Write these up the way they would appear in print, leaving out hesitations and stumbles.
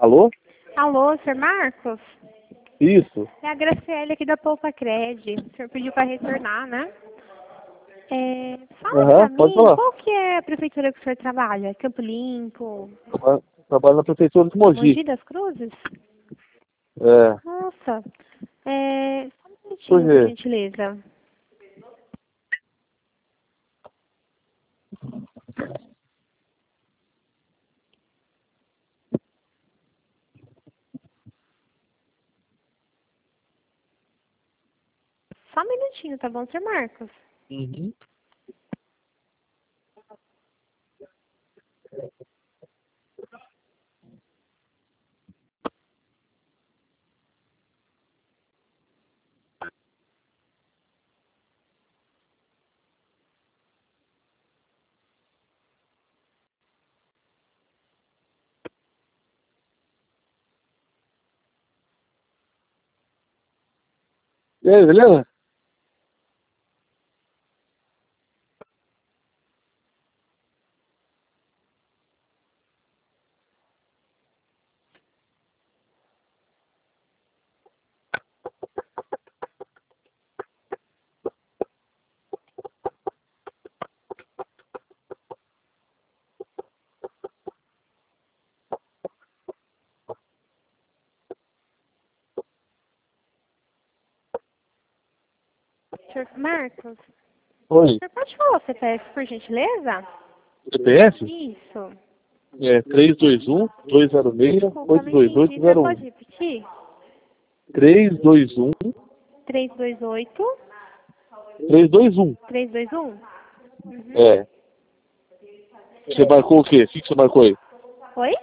Alô? Alô, Sr. Marcos? Isso. É a Graciele aqui da Poupa Cred. O senhor pediu para retornar, né? Fala pra Pode mim, falar. qual que é a prefeitura que o senhor trabalha? Campo Limpo? Trabalho na prefeitura de Mogi. Mogi das Cruzes? É. Nossa. Só um Por minutinho, por quê? gentileza. Só um minutinho, tá bom, Sr. Marcos? Uhum. E aí, beleza? Sr. Marcos, o Oi. senhor pode falar o CPF, por gentileza? CPF? Isso. É 321-206-82801. Desculpa, não entendi. O senhor pode repetir? 321 328 321. 321? Uhum. É. Você marcou o quê? O que você marcou aí? Oi?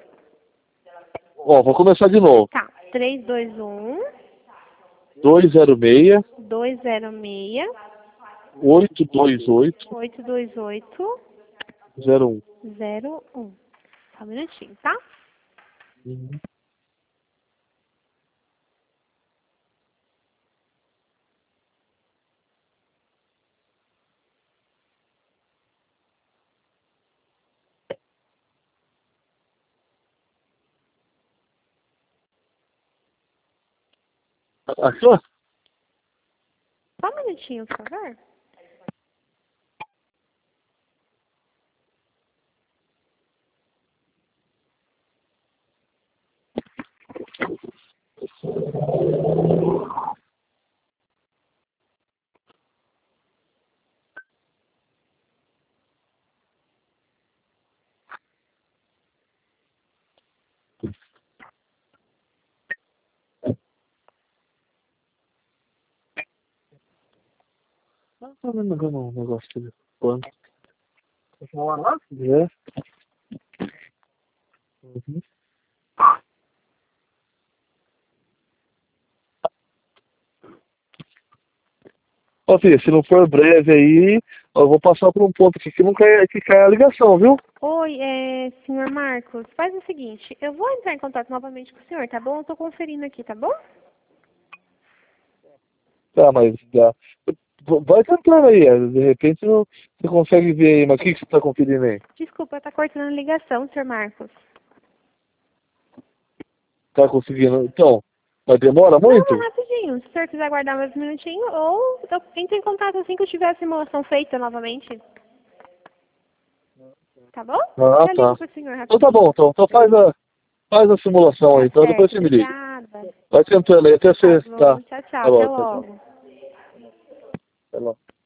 Ó, vou começar de novo. Tá. 321 206 206 828 828 01. 01. Só um minutinho, tá? Uhum. Achou? Só um minutinho, por favor. Tá vendo um negócio aqui de quanto? É. Uhum. Ó, filha, se não for breve aí, eu vou passar por um ponto aqui que não cai, que cai a ligação, viu? Oi, senhor Marcos, faz o seguinte, eu vou entrar em contato novamente com o senhor, tá bom? Eu tô conferindo aqui, tá bom? Tá, mas vai tentando aí, de repente você consegue ver aí, mas o que você tá conferindo aí? Desculpa, tá cortando a ligação, senhor Marcos. Tá conseguindo? Então, mas demora Não, é muito? rapidinho. Se o senhor quiser aguardar mais um minutinho, ou eu entro em contato assim que eu tiver a simulação feita novamente. Tá bom? Ah, Já ligo tá. pro senhor Então tá rapidinho. bom, então faz a simulação aí, Tá então depois certo, você me liga. obrigada. Vai tentando aí até Tá você. Tá, bom, tchau, tchau. tá Até bom, tchau, tchau. logo. Até logo.